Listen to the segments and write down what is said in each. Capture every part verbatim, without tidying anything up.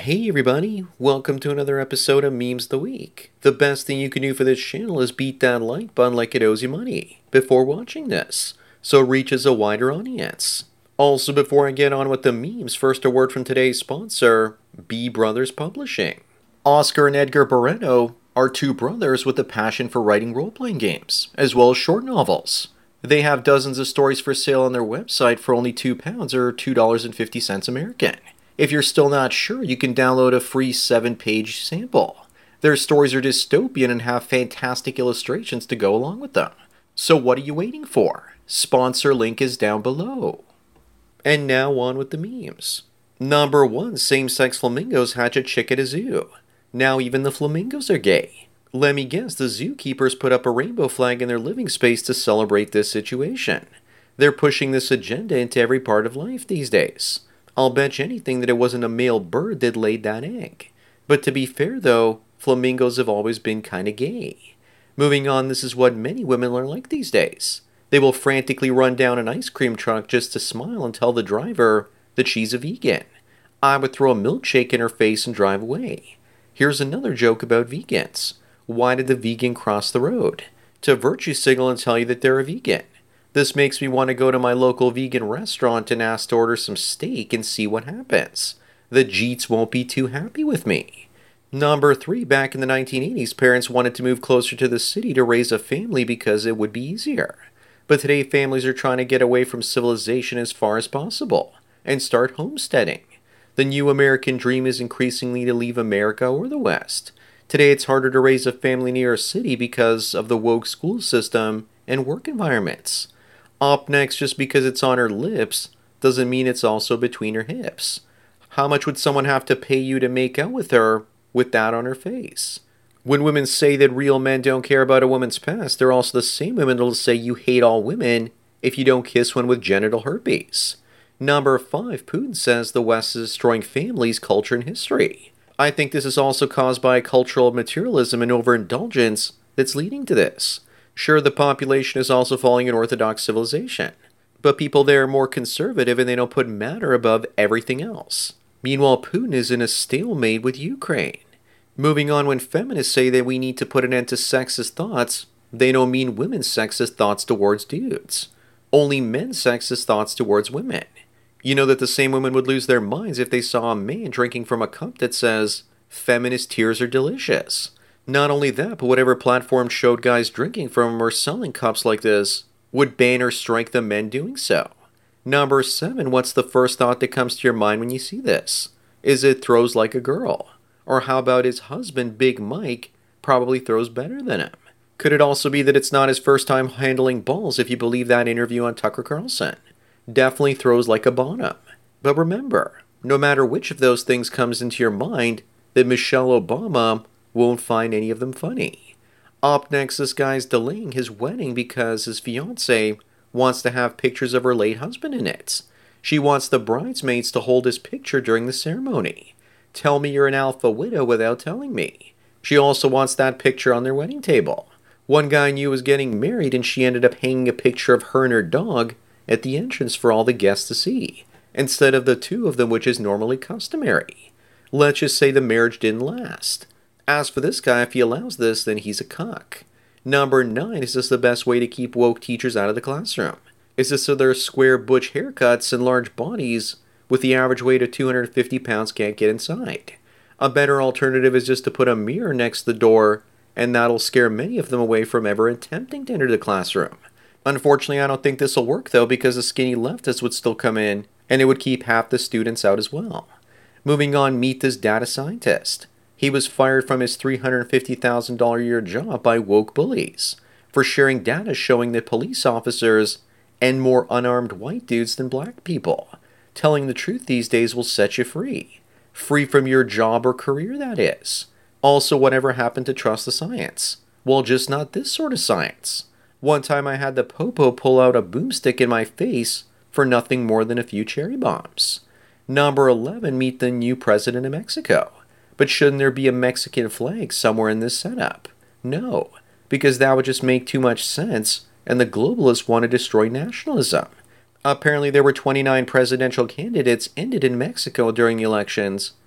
Hey everybody, welcome to another episode of Memes of the Week. The best thing you can do for this channel is beat that like button like it owes you money before watching this, so it reaches a wider audience. Also, before I get on with the memes, first a word from today's sponsor, B Brothers Publishing. Oscar and Edgar Barreto are two brothers with a passion for writing role-playing games, as well as short novels. They have dozens of stories for sale on their website for only two pounds or two dollars and fifty cents American. If you're still not sure, you can download a free seven page sample. Their stories are dystopian and have fantastic illustrations to go along with them. So what are you waiting for? Sponsor link is down below. And now on with the memes. Number one, same-sex flamingos hatch a chick at a zoo. Now even the flamingos are gay. Let me guess, the zookeepers put up a rainbow flag in their living space to celebrate this situation. They're pushing this agenda into every part of life these days. I'll bet you anything that it wasn't a male bird that laid that egg. But to be fair though, flamingos have always been kinda gay. Moving on, this is what many women are like these days. They will frantically run down an ice cream truck just to smile and tell the driver that she's a vegan. I would throw a milkshake in her face and drive away. Here's another joke about vegans. Why did the vegan cross the road? To virtue signal and tell you that they're a vegan. This makes me want to go to my local vegan restaurant and ask to order some steak and see what happens. The Jeets won't be too happy with me. Number three, back in the nineteen eighties, parents wanted to move closer to the city to raise a family because it would be easier. But today, families are trying to get away from civilization as far as possible and start homesteading. The new American dream is increasingly to leave America or the West. Today, it's harder to raise a family near a city because of the woke school system and work environments. Up next, just because it's on her lips doesn't mean it's also between her hips. How much would someone have to pay you to make out with her with that on her face? When women say that real men don't care about a woman's past, they're also the same women that'll say you hate all women if you don't kiss one with genital herpes. Number five, Putin says the West is destroying families, culture, and history. I think this is also caused by cultural materialism and overindulgence that's leading to this. Sure, the population is also following an orthodox civilization, but people there are more conservative and they don't put matter above everything else. Meanwhile, Putin is in a stalemate with Ukraine. Moving on, when feminists say that we need to put an end to sexist thoughts, they don't mean women's sexist thoughts towards dudes. Only men's sexist thoughts towards women. You know that the same women would lose their minds if they saw a man drinking from a cup that says, "Feminist tears are delicious." Not only that, but whatever platform showed guys drinking from or selling cups like this would ban or strike the men doing so. Number seven, what's the first thought that comes to your mind when you see this? Is it throws like a girl? Or how about his husband, Big Mike, probably throws better than him? Could it also be that it's not his first time handling balls if you believe that interview on Tucker Carlson? Definitely throws like a bottom. But remember, no matter which of those things comes into your mind, that Michelle Obama won't find any of them funny. Up next, this guy's delaying his wedding because his fiancée wants to have pictures of her late husband in it. She wants the bridesmaids to hold his picture during the ceremony. Tell me you're an alpha widow without telling me. She also wants that picture on their wedding table. One guy knew was getting married and she ended up hanging a picture of her and her dog at the entrance for all the guests to see, instead of the two of them, which is normally customary. Let's just say the marriage didn't last. As for this guy, if he allows this, then he's a cuck. Number nine, is this the best way to keep woke teachers out of the classroom? Is this so their square butch haircuts and large bodies with the average weight of two hundred fifty pounds can't get inside? A better alternative is just to put a mirror next to the door, and that'll scare many of them away from ever attempting to enter the classroom. Unfortunately, I don't think this will work though, because the skinny leftists would still come in, and it would keep half the students out as well. Moving on, meet this data scientist. He was fired from his three hundred fifty thousand dollars a year job by woke bullies for sharing data showing that police officers end more unarmed white dudes than black people. Telling the truth these days will set you free. Free from your job or career, that is. Also, whatever happened to trust the science? Well, just not this sort of science. One time I had the popo pull out a boomstick in my face for nothing more than a few cherry bombs. Number eleven, meet the new president of Mexico. But shouldn't there be a Mexican flag somewhere in this setup? No, because that would just make too much sense, and the globalists want to destroy nationalism. Apparently there were twenty-nine presidential candidates ended in Mexico during the elections,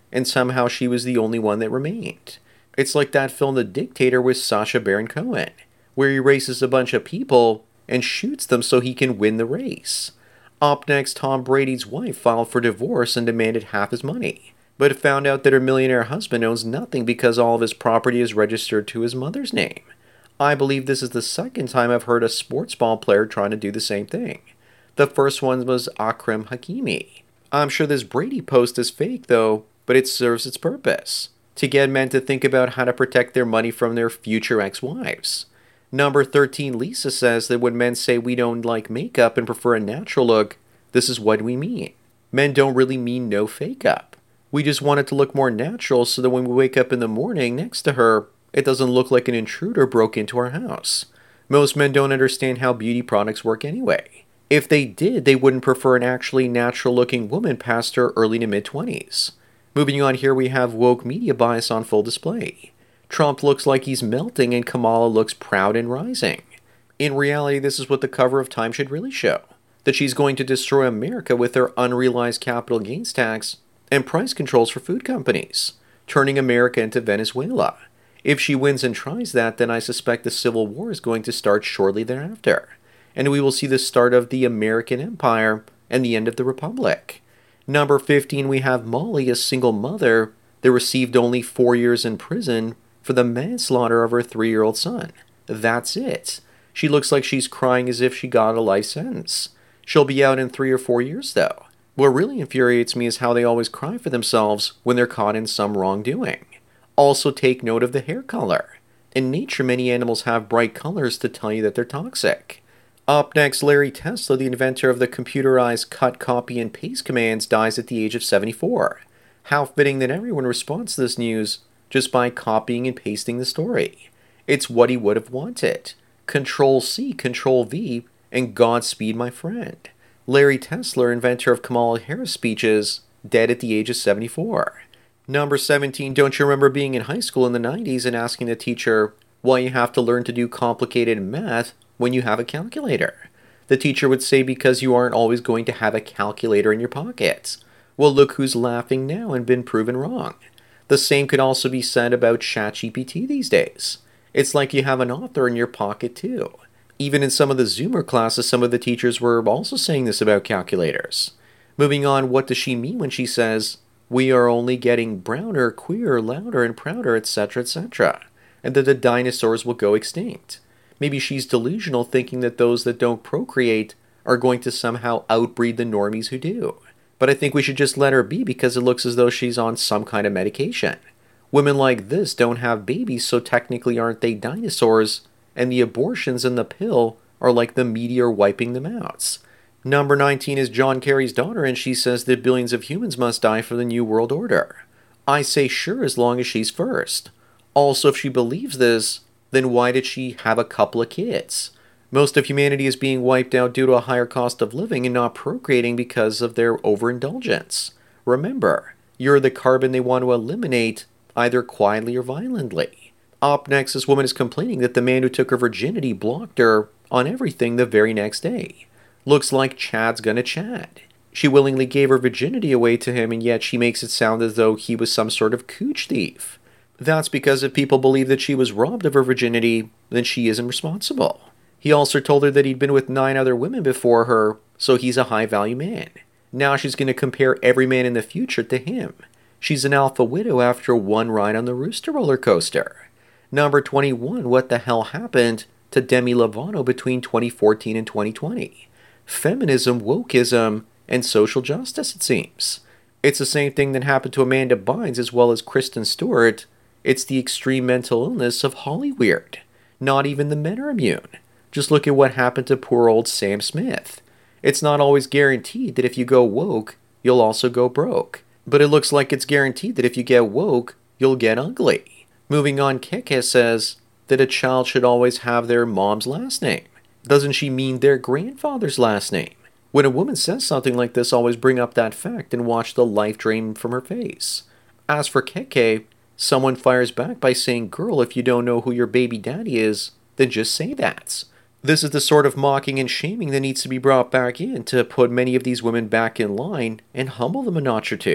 and somehow she was the only one that remained. It's like that film The Dictator with Sacha Baron Cohen, where he races a bunch of people and shoots them so he can win the race. Up next, Tom Brady's wife filed for divorce and demanded half his money, but found out that her millionaire husband owns nothing because all of his property is registered to his mother's name. I believe this is the second time I've heard a sports ball player trying to do the same thing. The first one was Akram Hakimi. I'm sure this Brady post is fake though, but it serves its purpose, to get men to think about how to protect their money from their future ex-wives. Number thirteen, Lisa says that when men say we don't like makeup and prefer a natural look, this is what we mean. Men don't really mean no fake up. We just want it to look more natural so that when we wake up in the morning next to her, it doesn't look like an intruder broke into our house. Most men don't understand how beauty products work anyway. If they did, they wouldn't prefer an actually natural-looking woman past her early to mid-twenties. Moving on here, we have woke media bias on full display. Trump looks like he's melting and Kamala looks proud and rising. In reality, this is what the cover of Time should really show. That she's going to destroy America with her unrealized capital gains tax and price controls for food companies, turning America into Venezuela. If she wins and tries that, then I suspect the Civil War is going to start shortly thereafter, and we will see the start of the American Empire and the end of the Republic. Number fifteen, we have Molly, a single mother that received only four years in prison for the manslaughter of her three-year-old son. That's it. She looks like she's crying as if she got a life sentence. She'll be out in three or four years, though. What really infuriates me is how they always cry for themselves when they're caught in some wrongdoing. Also take note of the hair color. In nature, many animals have bright colors to tell you that they're toxic. Up next, Larry Tesler, the inventor of the computerized cut, copy, and paste commands, dies at the age of seventy-four. How fitting that everyone responds to this news just by copying and pasting the story. It's what he would have wanted. Control C, Control V, and Godspeed, my friend. Larry Tesler, inventor of Kamala Harris speeches, dead at the age of seventy-four. Number seventeen, don't you remember being in high school in the nineties and asking the teacher why you have to learn to do complicated math when you have a calculator? The teacher would say because you aren't always going to have a calculator in your pockets. Well, look who's laughing now and been proven wrong. The same could also be said about ChatGPT these days. It's like you have an author in your pocket too. Even in some of the Zoomer classes, some of the teachers were also saying this about calculators. Moving on, what does she mean when she says, we are only getting browner, queerer, louder, and prouder, et cetera, et cetera, and that the dinosaurs will go extinct? Maybe she's delusional, thinking that those that don't procreate are going to somehow outbreed the normies who do. But I think we should just let her be because it looks as though she's on some kind of medication. Women like this don't have babies, so technically aren't they dinosaurs? And the abortions and the pill are like the meteor wiping them out. Number nineteen is John Kerry's daughter, and she says that billions of humans must die for the New World Order. I say sure, as long as she's first. Also, if she believes this, then why did she have a couple of kids? Most of humanity is being wiped out due to a higher cost of living and not procreating because of their overindulgence. Remember, you're the carbon they want to eliminate, either quietly or violently. Up next, this woman is complaining that the man who took her virginity blocked her on everything the very next day. Looks like Chad's gonna Chad. She willingly gave her virginity away to him, and yet she makes it sound as though he was some sort of cooch thief. That's because if people believe that she was robbed of her virginity, then she isn't responsible. He also told her that he'd been with nine other women before her, so he's a high-value man. Now she's going to compare every man in the future to him. She's an alpha widow after one ride on the Rooster roller coaster. Number twenty-one, what the hell happened to Demi Lovato between twenty fourteen and twenty twenty? Feminism, wokeism, and social justice, it seems. It's the same thing that happened to Amanda Bynes as well as Kristen Stewart. It's the extreme mental illness of Hollyweird. Not even the men are immune. Just look at what happened to poor old Sam Smith. It's not always guaranteed that if you go woke, you'll also go broke. But it looks like it's guaranteed that if you get woke, you'll get ugly. Moving on, Keke says that a child should always have their mom's last name. Doesn't she mean their grandfather's last name? When a woman says something like this, always bring up that fact and watch the life drain from her face. As for Keke, someone fires back by saying, girl, if you don't know who your baby daddy is, then just say that. This is the sort of mocking and shaming that needs to be brought back in to put many of these women back in line and humble them a notch or two.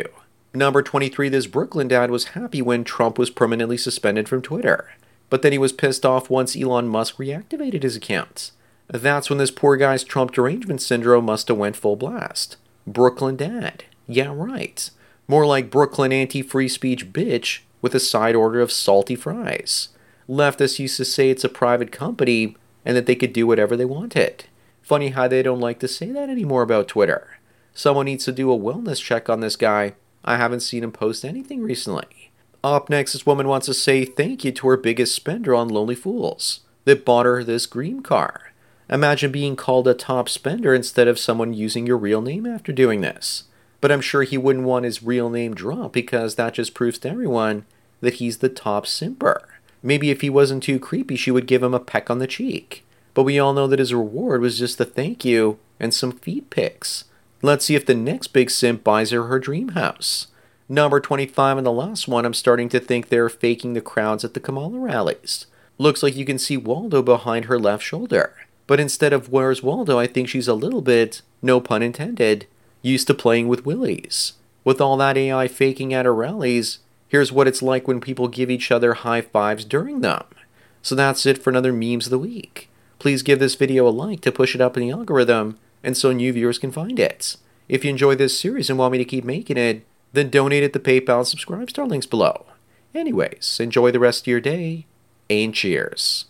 Number twenty-three, this Brooklyn dad was happy when Trump was permanently suspended from Twitter. But then he was pissed off once Elon Musk reactivated his account. That's when this poor guy's Trump derangement syndrome must have went full blast. Brooklyn dad. Yeah, right. More like Brooklyn anti-free speech bitch with a side order of salty fries. Leftists used to say it's a private company and that they could do whatever they wanted. Funny how they don't like to say that anymore about Twitter. Someone needs to do a wellness check on this guy. I haven't seen him post anything recently. Up next, this woman wants to say thank you to her biggest spender on Lonely Fools that bought her this green car. Imagine being called a top spender instead of someone using your real name after doing this. But I'm sure he wouldn't want his real name dropped because that just proves to everyone that he's the top simper. Maybe if he wasn't too creepy, she would give him a peck on the cheek. But we all know that his reward was just a thank you and some feet pics. Let's see if the next big simp buys her her dream house. Number twenty-five and the last one, I'm starting to think they're faking the crowds at the Kamala rallies. Looks like you can see Waldo behind her left shoulder. But instead of where's Waldo, I think she's a little bit, no pun intended, used to playing with willies. With all that A I faking at her rallies, here's what it's like when people give each other high fives during them. So that's it for another Memes of the Week. Please give this video a like to push it up in the algorithm, and so new viewers can find it. If you enjoyed this series and want me to keep making it, then donate at the PayPal and subscribe star links below. Anyways, enjoy the rest of your day, and cheers.